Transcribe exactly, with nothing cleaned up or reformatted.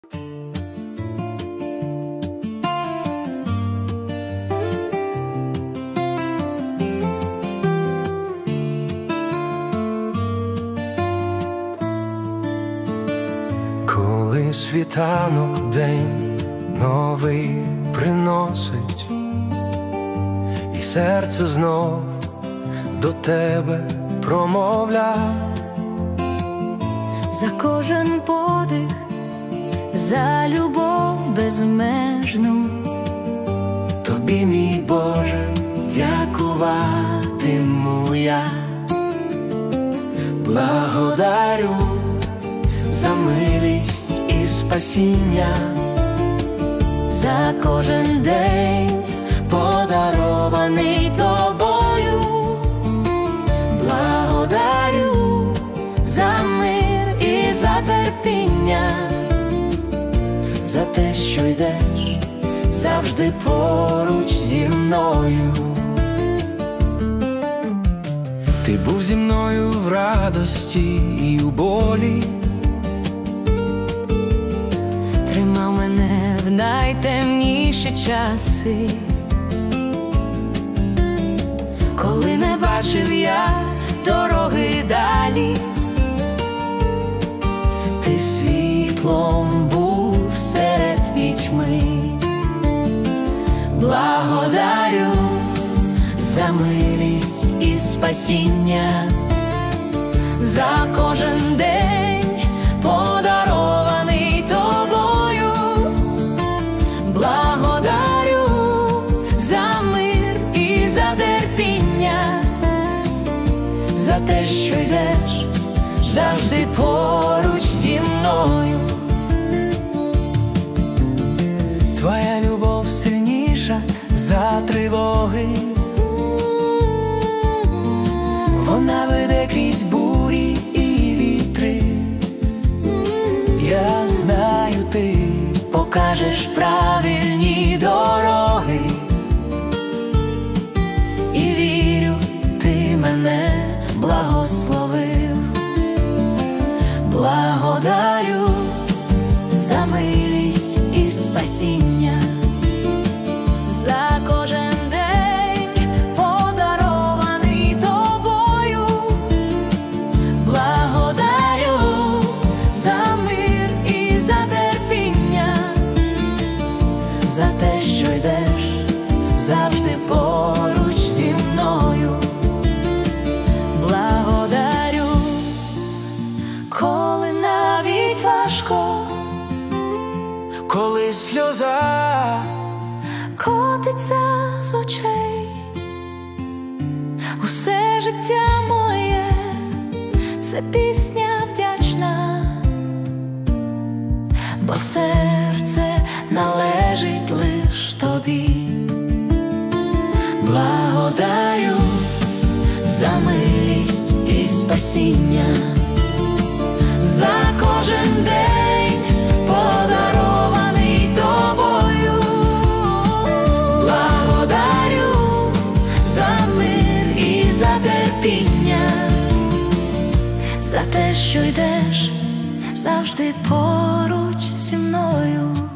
Коли світанок день новий приносить, і серце знов до тебе промовля, за кожен подих, за любов безмежну, тобі, мій Боже, дякуватиму я. Благодарю за милість і спасіння, за кожен день, подарований тобою. благодарю за мир і за терпіння, за те, що йдеш завжди поруч зі мною. Ти був зі мною в радості і у болі, тримав мене в найтемніші часи. Коли не бачив я дороги далі, ти світлом був серед пітьми. Благодарю за милість і спасіння, за кожен день, подарований тобою. благодарю за мир і за терпіння, за те, що йдеш завжди поруч зі мною. Твоя любов сильніша за тривоги, вона веде крізь бурі і вітри. Я знаю, ти покажеш правильні дороги, і вірю, ти мене благословив. Благодарю за милість і спасіння, за кожен день, подарований тобою. благодарю за мир і за терпіння, за те, що йдеш завжди поруч зі мною. благодарю, коли навіть важко, Коли сльоза котиться з очей, усе життя моє — це пісня вдячна, бо серце належить лиш тобі. Благодарю за милість і спасіння, за кожен день, подарований тобою. Благодарю за мир і за терпіння, за те, що йдеш завжди поруч зі мною.